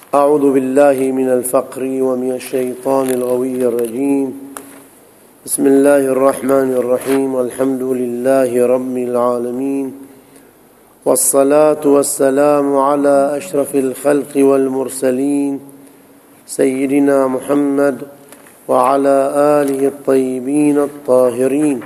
أعوذ بالله من الفقر ومن الشيطان الغوي الرجيم. بسم الله الرحمن الرحيم. والحمد لله رب العالمين، والصلاة والسلام على أشرف الخلق والمرسلين سيدنا محمد وعلى آله الطيبين الطاهرين،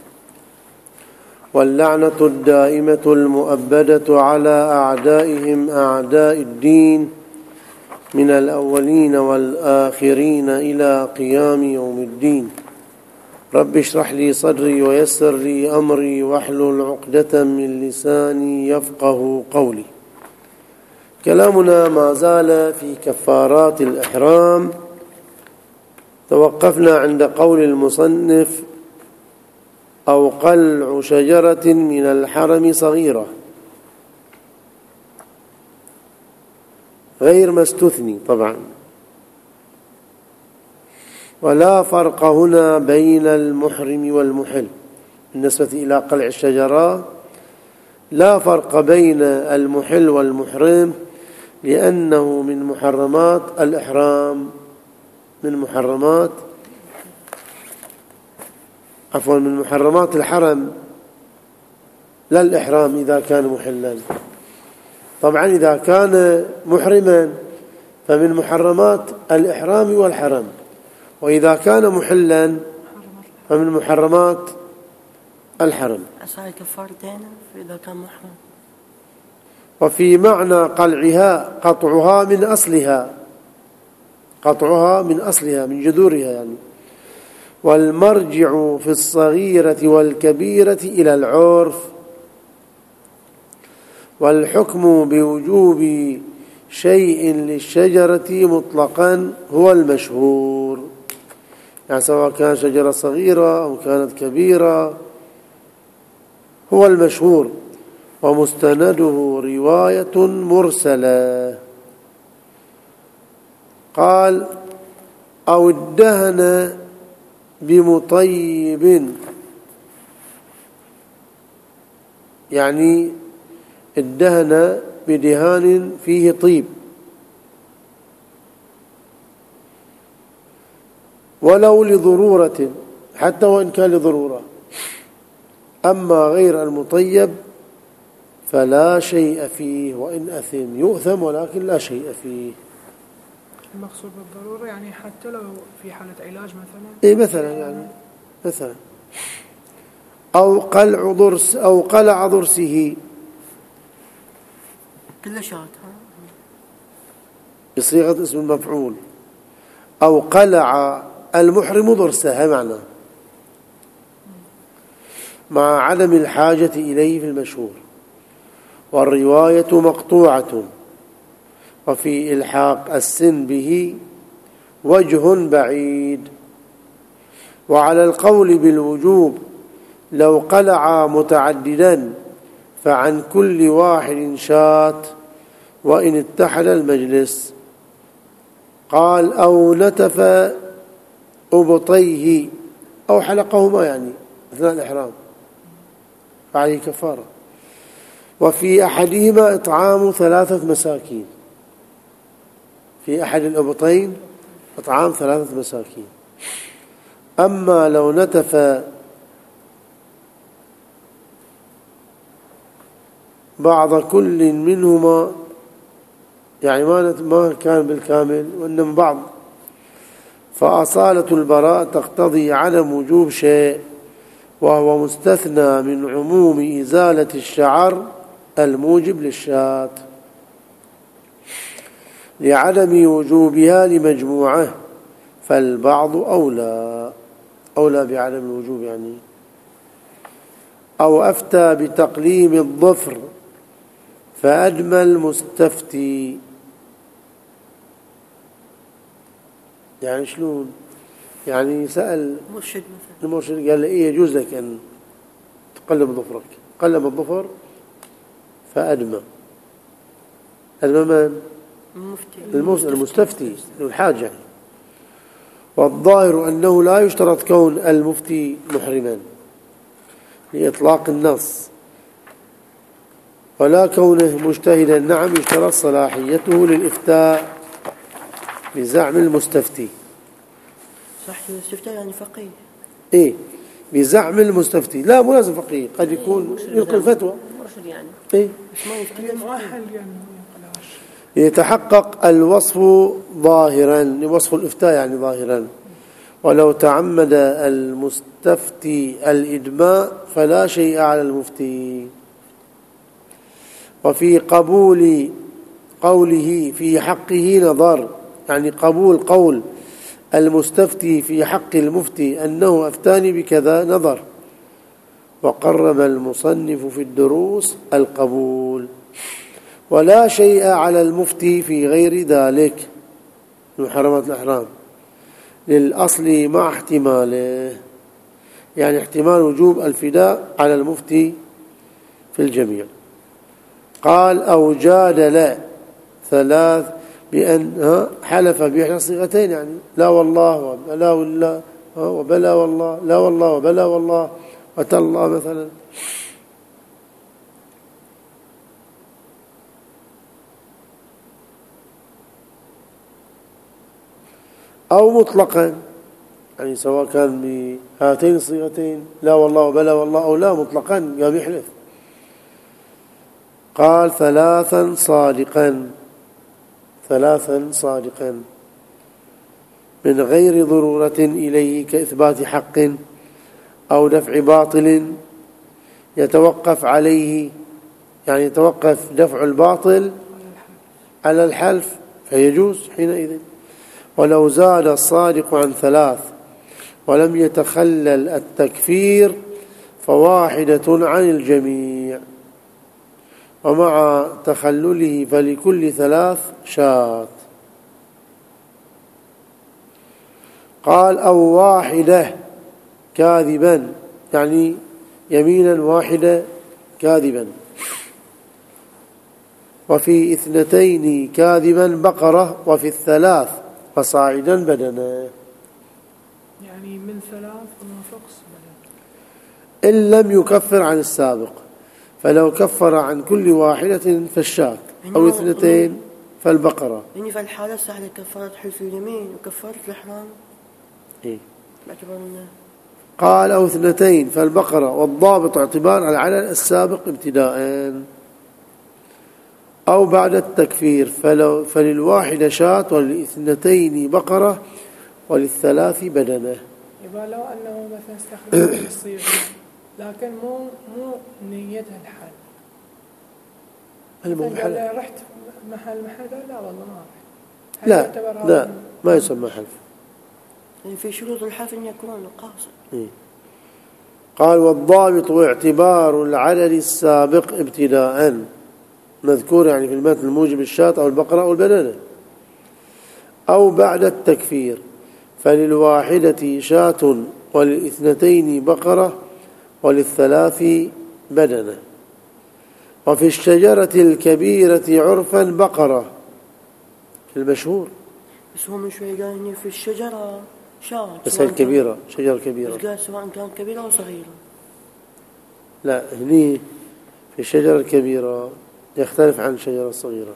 واللعنة الدائمة المؤبدة على أعدائهم أعداء الدين من الأولين والآخرين إلى قيام يوم الدين. رب اشرح لي صدري ويسر لي أمري واحلل عقدة من لساني يفقه قولي. كلامنا ما زال في كفارات الإحرام. توقفنا عند قول المصنف: أو قلع شجرة من الحرم صغيرة، غير ما استثني طبعا. ولا فرق هنا بين المحرم والمحل بالنسبة إلى قلع الشجرة، لا فرق بين المحل والمحرم، لأنه من محرمات الإحرام، من محرمات الحرم، لا الإحرام إذا كان محلا. طبعا إذا كان محرما فمن محرمات الإحرام والحرم، وإذا كان محلا فمن محرمات الحرم. أصحاب كفارتين إذا كان محرم. وفي معنى قلعها قطعها من أصلها من جذورها يعني. والمرجع في الصغيرة والكبيرة إلى العرف، والحكم بوجوب شيء للشجرة مطلقا هو المشهور، يعني سواء كان شجرة صغيرة أو كانت كبيرة هو المشهور. ومستنده رواية مرسلة. قال: أو ادهن بمطيب، يعني ادهن بدهان فيه طيب، ولو لضرورة، حتى وإن كان لضرورة. أما غير المطيب فلا شيء فيه، وإن أثم يؤثم ولكن لا شيء فيه. المقصود بالضرورة يعني حتى لو في حالة علاج مثلا. إيه مثلا يعني مثلا أو قلع ضرسه كل شات بصيغة اسم المفعول. أو قلع المحرم ضرسه معنى مع عدم الحاجة إليه في المشهور. والرواية مقطوعة، وفي إلحاق السن به وجه بعيد. وعلى القول بالوجوب لو قلع متعددا فعن كل واحد شات وإن اتحد المجلس. قال: أو نتف أبطيه أو حلقهما، يعني أثناء الإحرام فعليه كفارة. وفي أحدهما إطعام 3 مساكين، في أحد الأبطين إطعام 3 مساكين. أما لو نتف بعض كل منهما، يعني ما كان بالكامل وإنما بعض، فأصالة البراء تقتضي عدم وجوب شيء، وهو مستثنى من عموم إزالة الشعر الموجب للشاة، لعدم وجوبها لمجموعة، فالبعض أولى بعدم الوجوب يعني. أو أفتى بتقليم الظفر فأدمى المستفتي، يعني شلون؟ يعني سأل المرشد قال له: إيه يجوز لك أن تقلم ظفرك؟ قلم الظفر فأدمى. أدمى من؟ المستفتي الحاجة. والظاهر أنه لا يشترط كون المفتي محرما لإطلاق النص، ولا كونه مجتهدا. نعم يشترط صلاحيته للإفتاء بزعم المستفتي. صح الاستفتاء يعني فقيه. إيه بزعم المستفتي، لا مو لازم فقيه، قد يكون يلقي الفتوى مرشد يعني. إيه بس ما يفتي مؤهل يعني يتحقق الوصف ظاهرا، وصف الإفتاء يعني ظاهرا. ولو تعمد المستفتي الإدماء فلا شيء على المفتي. وفي قبول قوله في حقه نظر، يعني قبول قول المستفتي في حق المفتي أنه أفتاني بكذا نظر. وقرب المصنف في الدروس القبول. ولا شيء على المفتي في غير ذلك من محرمات الأحرام للأصل مع احتماله، يعني احتمال وجوب الفداء على المفتي في الجميع. قال أو جادل ثلاث بأن حلف بإحدى الصيغتين، يعني لا والله ولا والله وبلا والله، لا والله وبلا والله وتالله مثلا. أو مطلقا، يعني سواء كان بهاتين الصيغتين لا والله وبلا والله، أو لا مطلقا قام يحلف. قال ثلاثا صادقا من غير ضرورة إليه كإثبات حق أو دفع باطل يتوقف عليه، يعني يتوقف دفع الباطل على الحلف فيجوز حينئذ. ولو زاد الصادق عن ثلاث ولم يتخلل التكفير فواحدة عن الجميع، ومع تخلله فلكل ثلاث شاة. قال أو واحدة كاذبا، يعني يمينا واحدة كاذبا. وفي اثنتين كاذبا بقرة، وفي الثلاث فصاعدا بدنا، يعني من ثلاث وما فوق بدنا. إن لم يكفر عن السابق، فلو كفر عن كل واحدة فالشاة، أو اثنتين فالبقرة. يعني في الحالة سهلة كفارة حلف اليمين وكفارة الإحرام. إيه؟ باعتبار قال أو اثنتين فالبقرة، والضابط اعتبار العدد السابق ابتداء أو بعد التكفير، فللواحدة شاة وللاثنتين بقرة وللثلاث بدنة. يبقى لو أنه مثلا استخدم الصيغة لكن مو نيتها الحل، قال رحت محل لا والله ما رحت، لا ما يسمى حلف. يعني في شروط الحلف أن يكون قاصد. قال والضابط اعتبار العدد السابق ابتداء، مذكور يعني في المتن الموجب الشاة أو البقرة أو البنانة. أو بعد التكفير، فللواحدة شاة وللاثنتين بقرة وللثلاث بدنة. وفي الشجرة الكبيرة عرفا بقرة في المشهور. بس هو من شوي قال إني في الشجرة شاة، بس هي الكبيرة شجرة كبيرة، بس قال سواء كانت كبيرة أو صغيرة. لا هني في الشجرة الكبيرة يختلف عن الشجرة الصغيرة.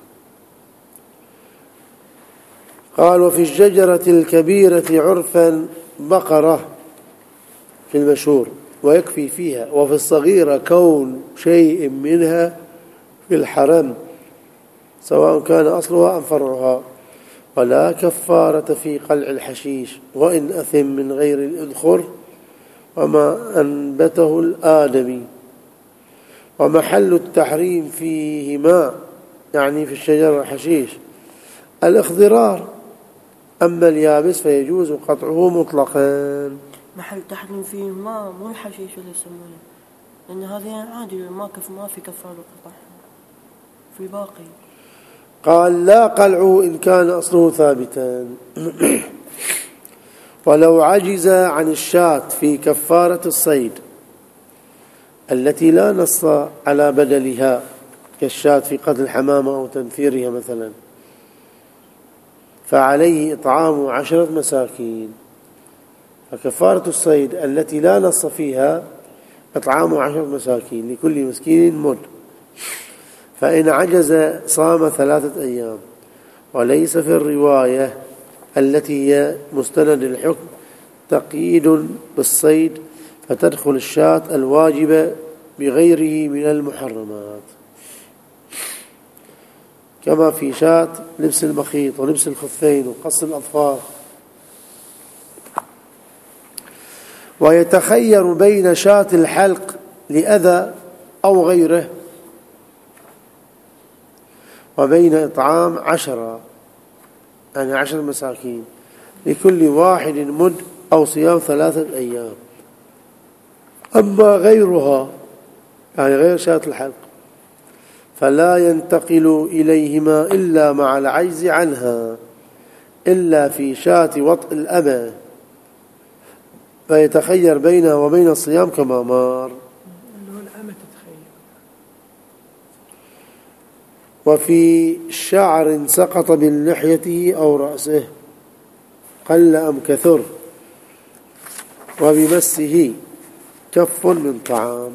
قال وفي الشجرة الكبيرة عرفا بقرة في المشهور ويكفي فيها. وفي الصغيرة كون شيء منها في الحرم سواء كان أصلها أم فرعها. ولا كفارة في قلع الحشيش وإن أثم من غير الإذخر وما أنبته الآدمي. ومحل التحريم فيهما، يعني في الشجر الحشيش، الاخضرار، أما اليابس فيجوز قطعه مطلقا. محل التحريم فيهما مو الحشيش اللي يسمونه، لأن هذه عادي ما في كفارة قطع في باقي. قال لا قلعه إن كان أصله ثابتا. ولو عجز عن الشاة في كفارة الصيد التي لا نص على بدلها كالشاة في قتل الحمامة أو تنفيرها مثلا، فعليه إطعام 10 مساكين. فكفارة الصيد التي لا نص فيها إطعام 10 مساكين لكل مسكين مد. فإن عجز صام 3 أيام. وليس في الرواية التي هي مستند الحكم تقييد بالصيد، فتدخل الشاة الواجبة بغيره من المحرمات، كما في شاة لبس المخيط ولبس الخفين وقص الأظفار. ويتخير بين شاة الحلق لأذى أو غيره وبين إطعام 10 يعني 10 مساكين لكل واحد مد أو صيام 3 أيام. أما غيرها يعني غير شاة الحلق فلا ينتقل إليهما إلا مع العجز عنها إلا في شاة وطء الأمة، فيتخير بينها وبين الصيام كما مر. اللي هو الأمة تتخير. وفي شعر سقط من لحيته أو رأسه قل أم كثر وبمسه كف من طعام،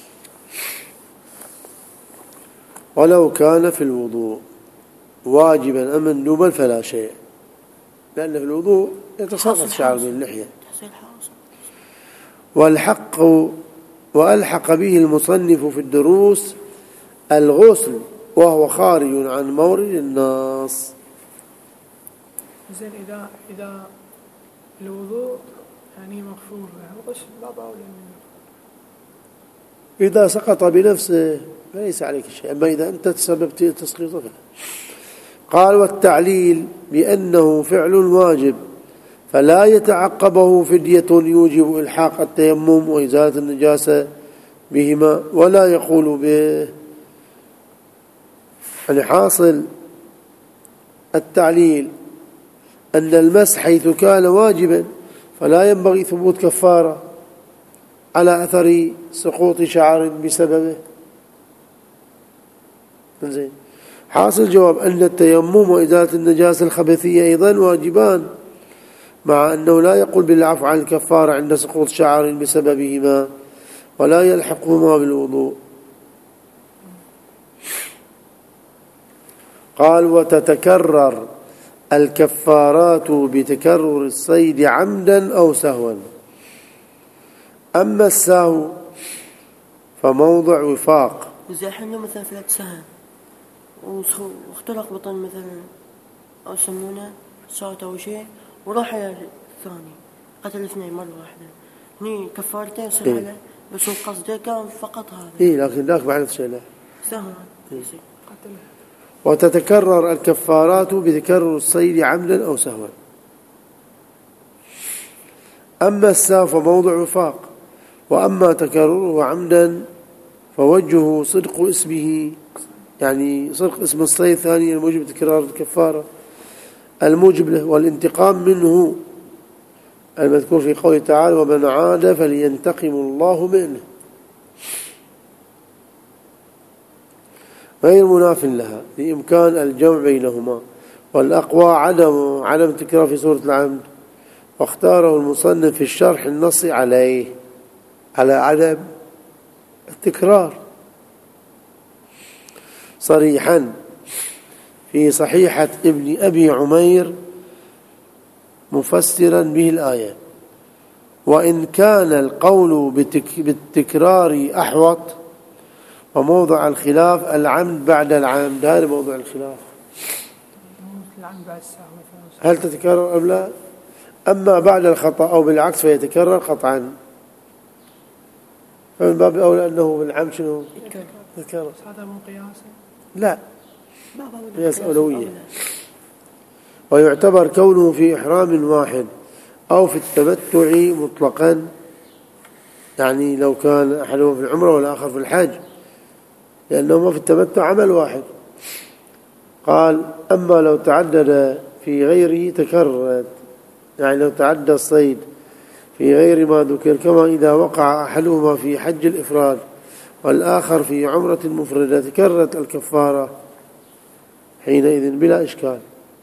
ولو كان في الوضوء واجبا أم مندوبا فلا شيء، لأن في الوضوء يتساقط شعر من اللحية. وألحق به المصنف في الدروس الغسل وهو خارج عن مورد النص. زين إذا الوضوء يعني مغفور له غسل لا بأولى منه. إذا سقط بنفسه فليس عليك شيء، أما إذا أنت تسببت تسقيطه. قال والتعليل بأنه فعل واجب فلا يتعقبه فدية يوجب إلحاق التيمم وإزالة النجاسة بهما ولا يقول به. يعني حاصل التعليل أن المسح حيث كان واجبا فلا ينبغي ثبوت كفارة على أثر سقوط شعر بسببه. زين. حاصل جواب أن التيمم وإزالة النجاسة الخبثية أيضا واجبان، مع أنه لا يقول بالعفو عن الكفارة عند سقوط شعر بسببهما ولا يلحقهما بالوضوء. قال وتتكرر الكفارات بتكرر الصيد عمدا أو سهوا. أما السهو فموضع وفاق. إذا حنا مثلا في سهم واخترق بطن مثلا أو يسمونه صوت أو شيء وراح إلى الثاني قتل 2 مرة واحدة، هني كفارتين يصير له بس القصد كان فقط هذا. لكن ذاك بعد شيء له سهل قتله. وتتكرر الكفارات بتكرر الصيد عمدا أو سهوا. أما السهو فموضع وفاق، وأما تكرره عمدا فوجهه صدق اسمه، يعني صدق اسم الصيد ثانيا الموجب تكرار الكفارة الموجب له، والانتقام منه المذكور في قوله تعالى ومن عاد فلينتقم الله منه، غير مناف لها لإمكان الجمع بينهما. والأقوى عدم تكرار في سورة العمد، واختاره المصنف في الشرح النص عليه على عدم التكرار صريحا في صحيحة ابن أبي عمير مفسرا به الآية. وإن كان القول بالتكرار أحوط، وموضع الخلاف العمد بعد العمد، هذا موضوع الخلاف هل تتكرر أم لا. أما بعد الخطأ أو بالعكس فيتكرر قطعا، فمن باب أولى أنه بالعمد شنو يتكرر. هذا مو قياسا؟ لا قياس أولوية. ويعتبر كونه في إحرام واحد أو في التمتع مطلقا، يعني لو كان أحدهم في العمرة والآخر في الحج، لأنهما في التمتع عمل واحد. قال أما لو تعدد في غيره تكررت، يعني لو تعدى الصيد في غير ما ذكر، كما إذا وقع أحدهما في حج الإفراد والآخر في عمرة المفردة تكررت الكفارة حينئذ بلا إشكال.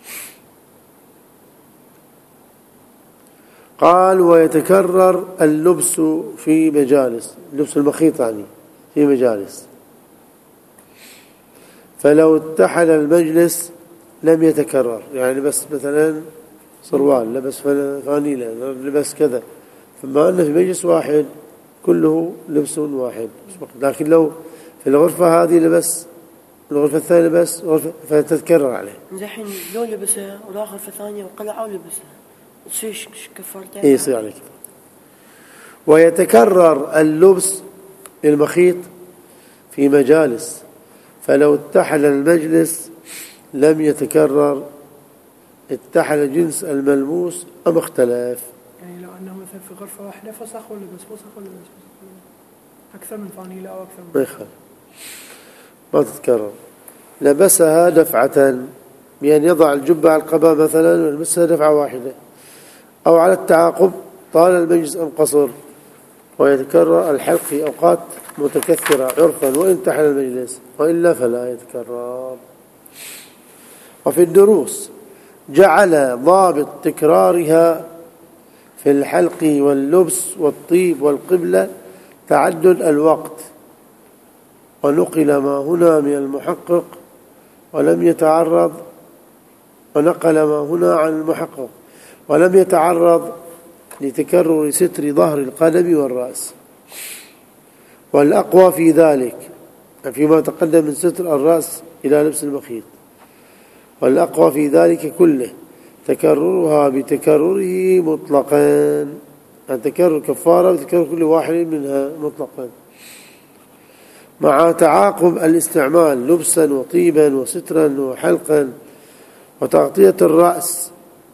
قال ويتكرر اللبس في مجالس، لبس المخيط يعني في مجالس، فلو اتحد المجلس لم يتكرر، يعني بس مثلا صروال، لبس فانيلة، لبس كذا، فما أن في مجلس واحد كله لبس واحد. لكن لو في الغرفة هذه لبس، الغرفة الثانية لبس، فتتكرر عليه. زحين لو لبسها ولا غرفة ثانية وقلعه ولبسها تصير كفارتين. إيه يصير عليه كفارة. ويتكرر اللبس للمخيط في مجالس، فلو اتحل المجلس لم يتكرر، اتحل جنس الملموس أم اختلف. يعني لو أنه مثلا في غرفة واحدة فسخ ولبس أكثر من فانيلة أو أكثر من ما يخالف، ما تتكرر. لبسها دفعة، بأن يضع الجبة على القباء مثلا ويلبسها دفعة واحدة، أو على التعاقب طال المجلس أم قصر. ويتكرر الحلق في أوقات متكثرة عرفا وإن تحل المجلس، وإلا فلا يتكرر. وفي الدروس جعل ضابط تكرارها في الحلق واللبس والطيب والقبلة تعدد الوقت، ونقل ما هنا من المحقق ونقل ما هنا عن المحقق ولم يتعرض لتكرر ستر ظهر القدم والرأس. والأقوى في ذلك فيما تقدم من ستر الرأس إلى لبس المخيط، والأقوى في ذلك كله تكررها بتكرره مطلقا، يعني تكرر كفارة بتكرر كل واحد منها مطلقا، مع تعاقب الاستعمال لبسا وطيبا وسترا وحلقا وتغطية الرأس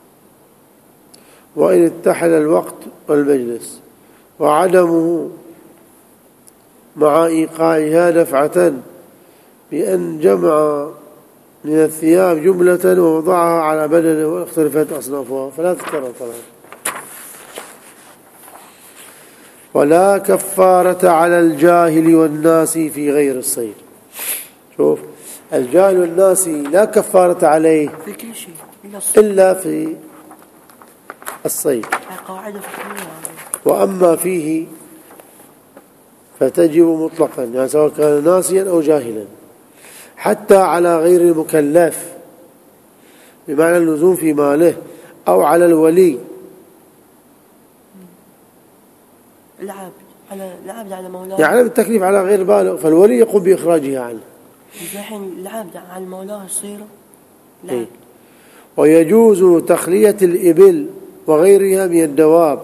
وإن اتحل الوقت والمجلس، وعدمه مع إيقاعها دفعة بأن جمع من الثياب جملة ووضعها على بدنه واختلفت أصنافها فلا تتكرر طبعا. ولا كفارة على الجاهل والناس في غير الصيد. شوف، الجاهل والناس لا كفارة عليه في كل شيء إلا في الصيد، وأما فيه فتجب مطلقا، يعني سواء كان ناسيا أو جاهلا، حتى على غير المكلف بمعنى اللزوم في ماله، أو على الولي، العبد على مولاه، يعني التكليف على غير باله، فالولي يقوم بإخراجها عنه. الحين العبد على مولاه يصير إيه؟ ويجوز تخلية الإبل وغيرها من الدواب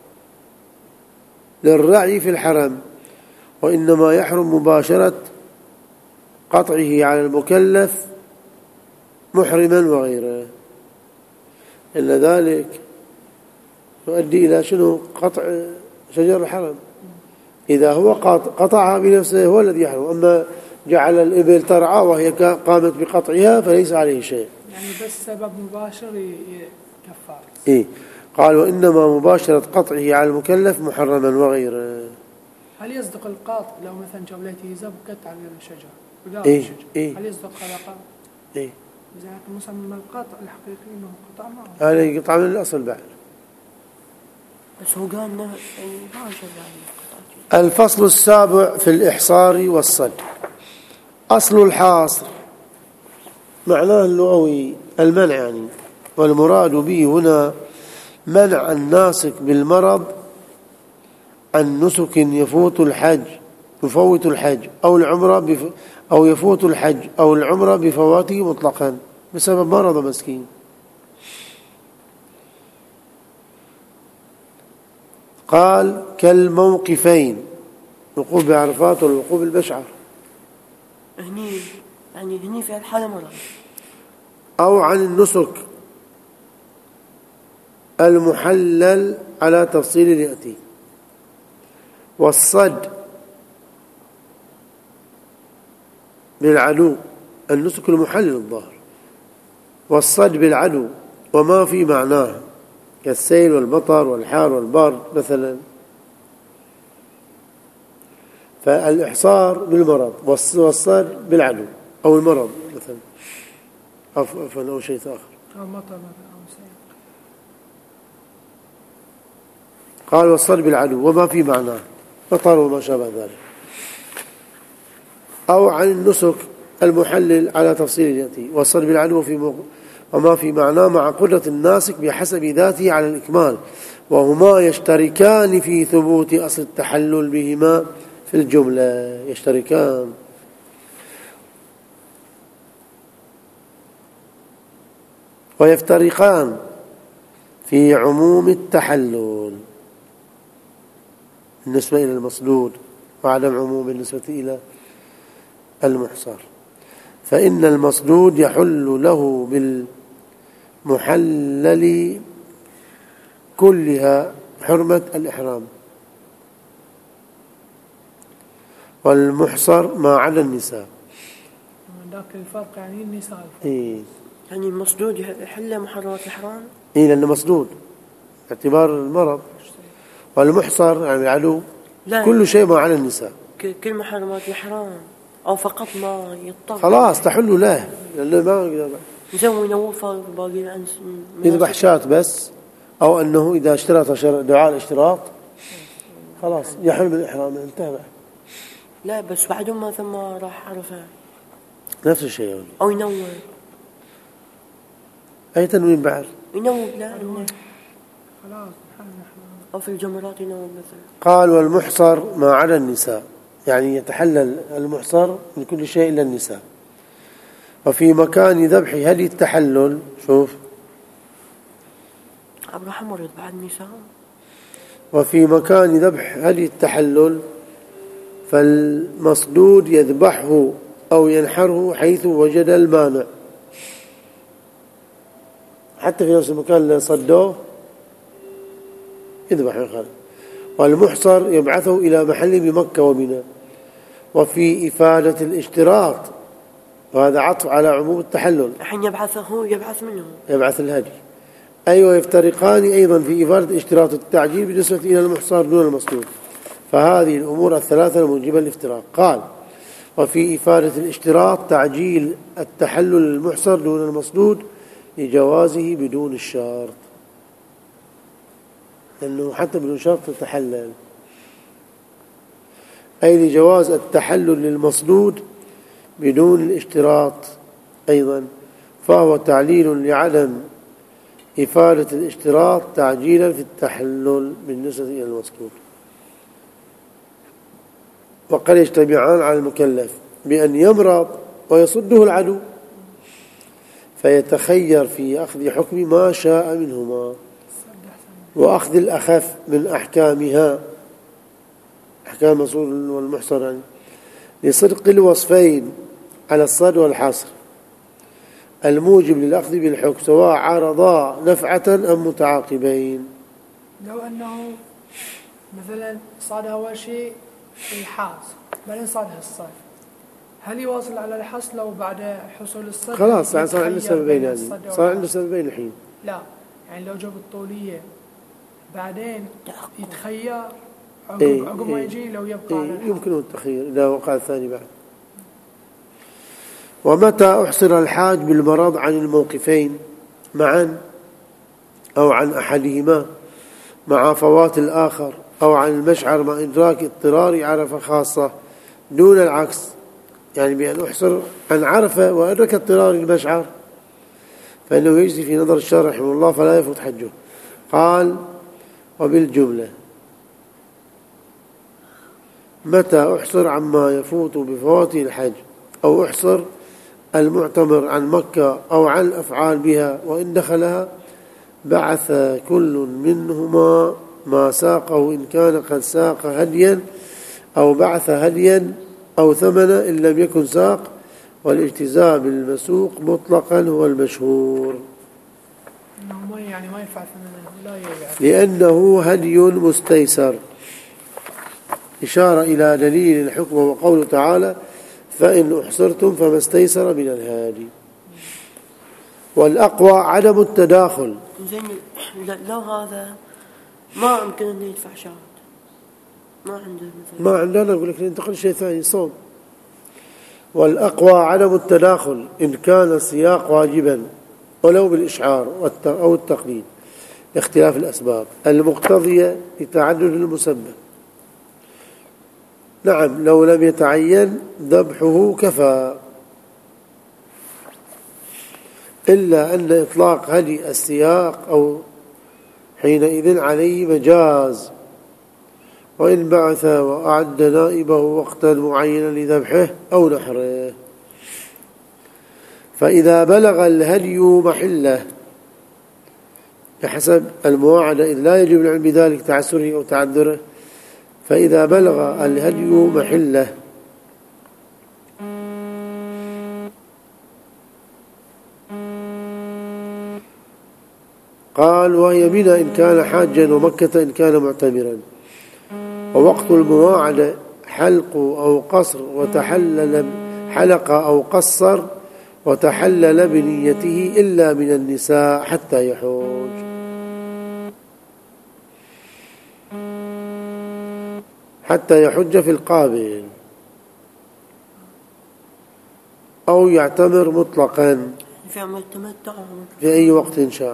للرعي في الحرم، وإنما يحرم مباشرة قطعه على المكلف محرما وغيره، إلا ذلك يؤدي إلى شنو؟ قطع شجر الحرم. إذا هو قطعها بنفسه هو الذي يحرم، أما جعل الإبل ترعى وهي قامت بقطعها فليس عليه شيء. يعني بس سبب مباشر كفار. إيه؟ قال وإنما مباشرة قطعه على المكلف محرما وغيره. هل يصدق القاطع لو مثلا جولته زبكت على الشجر وقال إيه؟ الشجر إيه؟ هل يصدق هذا قاطع؟ إيه؟ إذا كان مسمى القاطع الحقيقي إنه قطع معه. هذا يقطع من الأصل بعد. بس هو قال إنه الفصل السابع في الإحصار والصد. أصل الحاصر معناه اللغوي المنع، يعني والمراد به هنا منع الناسك بالمرض عن نسك يفوت الحج أو العمرة أو يفوت الحج أو العمرة بفواته مطلقا بسبب مرض مسكين. قال كالموقفين، وقوف بعرفات والوقوف بالبشعر، هني في الحالة مرض، أو عن النسك المحلل على تفصيل يأتي. والصد بالعدو، النسك المحلل الظاهر، والصد بالعدو وما في معناه كالسيل والمطر والحار والبرد مثلا. فالإحصار بالمرض والصد بالعدو أو المرض مثلا، عفوا أو شيء آخر. قال والصد بالعدو وما في معناه مطر وما شابه ذلك، أو عن النسك المحلل على تفصيل يأتي. والصد بالعدو وما في معناه مع قدرة الناسك بحسب ذاته على الإكمال، وهما يشتركان في ثبوت أصل التحلل بهما في الجملة، يشتركان. ويفترقان في عموم التحلل بالنسبة إلى المصدود، وعدم عموم بالنسبة إلى المحصر. فإن المصدود يحل له بالمحلل كلها حرمة الإحرام، والمحصر ما عدا النساء. ذاك الفرق يعني النساء يعني المصدود يحل محرمات الإحرام. لأنه مصدود اعتبار المرض، والمحصر يعني العدو كل شيء ما عدا النساء. كل محرمات الإحرام أو فقط ما يضطر خلاص تحل له، لأنه ما يقدر يسوي نوفر باقي يذبح شاة بس، أو أنه إذا اشترط دعاء الاشتراط خلاص يحل بالإحرام انتهى. لا بس بعد ما ثم راح عرفه نفس الشيء يعني. أو ينور أي تنوين بعد ينور لا خلاص أو في الجمرات ينور مثلا. قال والمحصر ما عدا النساء، يعني يتحلل المحصر من كل شيء إلا النساء. وفي مكان ذبح هدي التحلل، شوف عبد الرحمن بعد النساء. وفي مكان ذبح هدي التحلل فالمصدود يذبحه أو ينحره حيث وجد المانع، حتى في نفس المكان اللي صدوه يذبح يخرج. والمحصر يبعثه إلى محل بمكة ومنى. وفي إفادة الاشتراط، وهذا عطف على عموم التحلل، الحين يبعثه يبعث منه يبعث الهدي. أيوة يفترقان أيضا في إفادة اشتراط التعجيل بالنسبة إلى المحصر دون المصدود، فهذه الأمور الثلاثة الموجبة للافتراق. قال وفي إفادة الاشتراط تعجيل التحلل المحصر دون المصدود لجوازه بدون الشرط، لأنه حتى بدون شرط تتحلل، أي لجواز التحلل للمصدود بدون الاشتراط أيضا، فهو تعليل لعدم إفادة الاشتراط تعجيلا في التحلل بالنسبة إلى المصدود. وقد يجتمعان على المكلف بأن يمرض ويصده العدو فيتخير في أخذ حكم ما شاء منهما وأخذ الأخف من أحكامها، أحكام المصدود والمحصر يعني، لصدق الوصفين على الصد والحصر الموجب للأخذ بالحكم سواء عارضا نفعة أم متعاقبين. لو أنه مثلا صاد أول شيء الحاس بعدين صادها الصد، هل يواصل على الحصر لو بعد حصول الصد؟ خلاص يعني صار عنده سببين، يعني صار عنده سببين الحين. لا يعني لو جاب الطولية بعدين يتخير عقب ما يجي لو يبقى على الحصر. يمكنه التخير إذا وقع الثاني بعد. ومتى أحصر الحاج بالمرض عن الموقفين معا أو عن أحدهما مع فوات الآخر أو عن المشعر مع إدراك اضطرار عرفة خاصة دون العكس، يعني بأن أحصر عن عرفة وأدرك اضطرار المشعر فإنه يجزي في نظر الشارع رحمه الله فلا يفوت حجه. قال وبالجملة متى أحصر عما يفوت بفواته الحج أو أحصر المعتمر عن مكة أو عن الأفعال بها وإن دخلها بعث كل منهما ما ساقه إن كان قد ساق هديا أو بعث هديا أو ثمنا إن لم يكن ساق، والاجتزاء بالمسوق مطلقا هو المشهور يعني ما ينفع ثمنا لأنه هدي مستيسر، إشارة إلى دليل الحكم وقوله تعالى فإن أحصرتم فما استيسر من الهادي. والأقوى عدم التداخل. زين لو هذا ما يمكن أن يدفع شهر ما عندنا نقول لك ننتقل شيء ثاني صوم. والأقوى عدم التداخل إن كان السياق واجبا ولو بالإشعار أو التقليد لاختلاف الأسباب المقتضية لتعدد المسبب. نعم لو لم يتعين ذبحه كفى. إلا أن إطلاق هدي السياق أو حينئذ عليه مجاز، وإن بعث وأعد نائبه وقتا معينا لذبحه أو نحره. فإذا بلغ الهدي محله بحسب المواعدة، إذ لا يجب العلم بذلك تعسره أو تعذره، فإذا بلغ الهدي محله قال وهي منى إن كان حاجا ومكة إن كان معتمرا. ووقت المواعدة حلق أو قصر وتحلل حلق أو قصر وتحلل بنيته إلا من النساء حتى يحوج. حتى يحج في القابل أو يعتمر مطلقا في أي وقت شاء،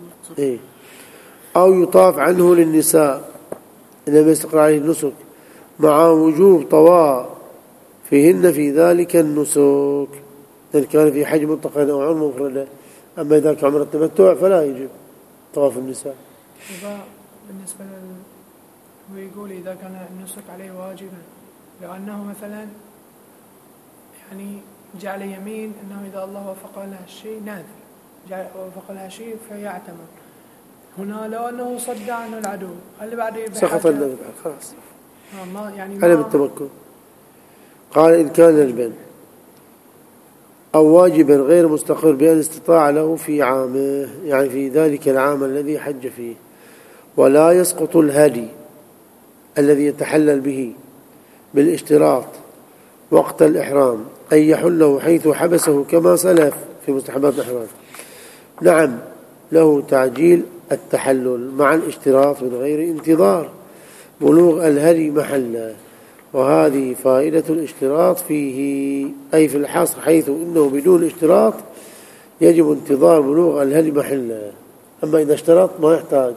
أو يطاف عنه للنساء إنما يستقر عليه النسك مع وجوب طواف فيهن في ذلك النسك إن كان في حج مطلقا أو عمرة مفردة. أما إذا كان عمرة التمتع فلا يجب طواف النساء. بالنسبة هو يقول إذا كان النسك عليه واجبا، لأنه مثلا يعني جعل يمين أنه إذا الله وفق لها الشيء ناذر، وفق لها شيء فيعتمر. هنا لو أنه صد عنه العدو اللي بعده سقط النذر خلاص يعني علم التمكن. قال إن كان ندبا أو واجبا غير مستقر بأن استطاع له في عامه، يعني في ذلك العام الذي حج فيه، ولا يسقط الهدي الذي يتحلل به بالاشتراط وقت الإحرام أن يحله حيث حبسه كما سلف في مستحبات الإحرام. نعم له تعجيل التحلل مع الاشتراط من غير انتظار بلوغ الهدي محله، وهذه فائدة الاشتراط فيه أي في الحصر، حيث إنه بدون اشتراط يجب انتظار بلوغ الهدي محله. أما إذا اشترط ما يحتاج.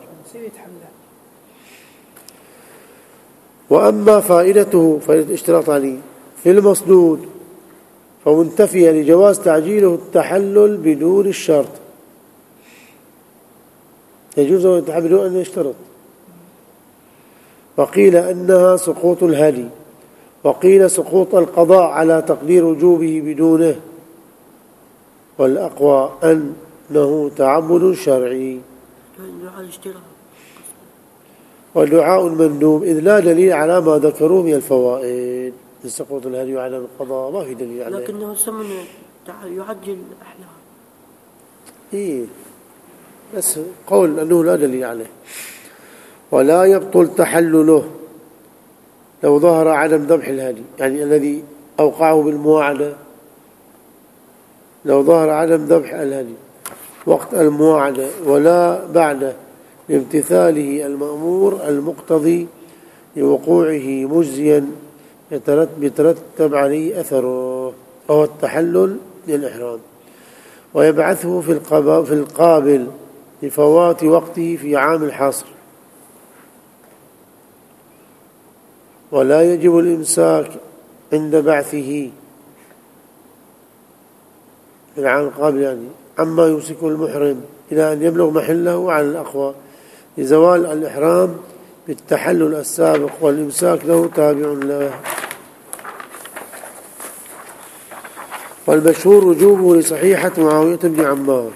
وأما فائدته فائدة الاشتراط عليه في المصدود فمنتفية لجواز تعجيله التحلل بدون الشرط، يجوز أن يتحلل بدون أن يشترط. وقيل أنها سقوط الهدي، وقيل سقوط القضاء على تقدير وجوبه بدونه، والأقوى أنه تعبد شرعي ودعاء مندوب، إذ لا دليل على ما ذكروه من الفوائد. سقوط الهدي على القضاء ما في دليل عليه، لكنه سمن يعجل الأحلام. إيه بس قول أنه لا دليل عليه. ولا يبطل تحلله لو ظهر عدم ذبح الهدي، يعني الذي أوقعه بالمواعدة لو ظهر عدم ذبح الهدي وقت المواعدة ولا بعده لامتثاله المأمور المقتضي لوقوعه مجزيا يترتب عليه أثره، وهو التحلل للإحرام، ويبعثه في القابل لفوات وقته في عام الحصر. ولا يجب الإمساك عند بعثه في العام القابل، يعني عما يمسكه المحرم إلى أن يبلغ محله على الأقوى لزوال الإحرام بالتحلل السابق، والإمساك له تابع له. والمشهور وجوبه لصحيحة معاوية بن عمار.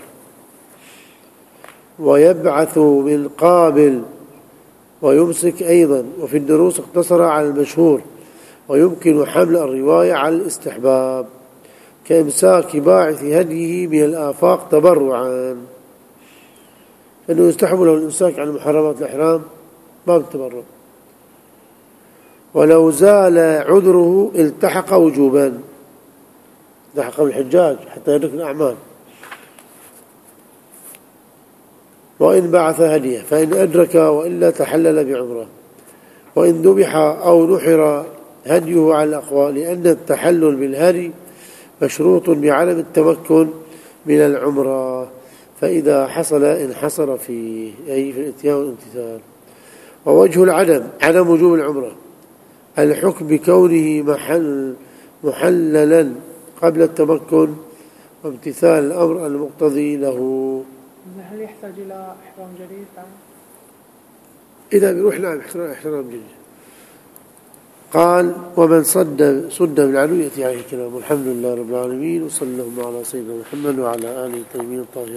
ويبعث من قابل ويمسك أيضا، وفي الدروس اقتصر على المشهور، ويمكن حمل الرواية على الاستحباب كإمساك باعث هديه من الآفاق تبرعا، أنه يستحب له الإمساك عن محرمات الإحرام باب التبرع. ولو زال عذره التحق وجوبا، التحق بالحجاج حتى يدرك الأعمال. وإن بعث هديه فإن أدرك وإلا تحلل بعمره. وإن ذبح أو نحر هديه على الأقوى، لأن التحلل بالهدي مشروط بعدم التمكن من العمرة، فإذا حصل انحصر فيه، أي في الاتيان والامتثال. ووجه العدم عدم وجوب العمرة الحكم بكونه محللا قبل التمكن وامتثال الأمر المقتضي له. هل يحتاج إلى إحرام جديد؟ إذا بيروح نعم إحرام جديد. قال ومن صد من علوية عليه كلام. الحمد لله رب العالمين، وصلى اللهم على سيدنا محمد وعلى آله الطيبين الطاهرين.